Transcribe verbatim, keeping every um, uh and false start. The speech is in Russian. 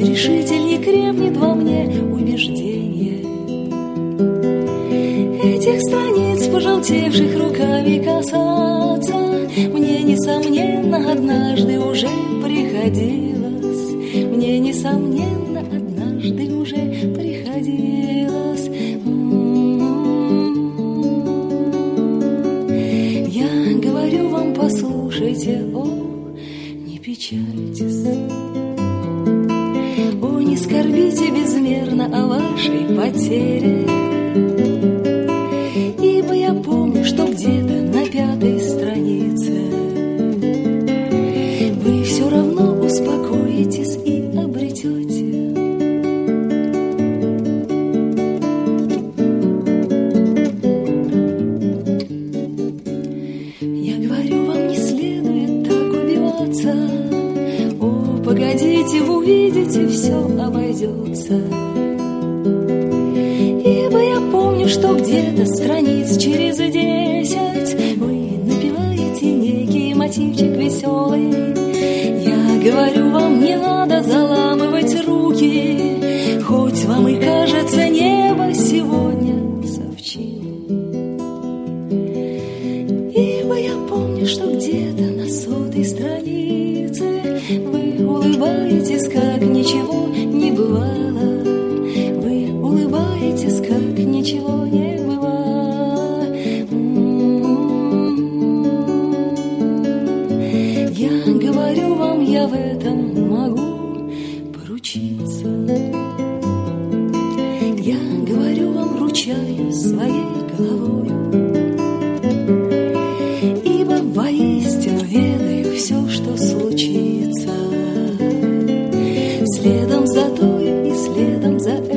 решительней крепнет во мне убеждение. Этих страниц, пожелтевших руками касаться, мне, несомненно, однажды уже приходилось. Мне, несомненно, однажды уже приходилось. Я говорю вам, послушайте, о, не печальтесь, о, не скорбите безмерно о вашей потере, ибо я помню, что где-то на пятой странице вы все равно успокоитесь и обретете. Я говорю вам, не следует так убиваться. О, погодите, вы увидите, все обойдется. Ибо я помню, что где-то страниц через десять вы напеваете некий мотивчик веселый. Я говорю вам, не надо заламывать руки, хоть вам и кажется небо сегодня совчим. Ибо я помню, что где-то на сотой странице вы улыбаетесь, как ничего не бывало. Вы улыбаетесь, как ничего не бывало. Я говорю вам, я в этом могу поручиться. Я говорю вам, ручаюсь своей головою, ибо воистину ведаю все, что случится. Следом за той и следом за этой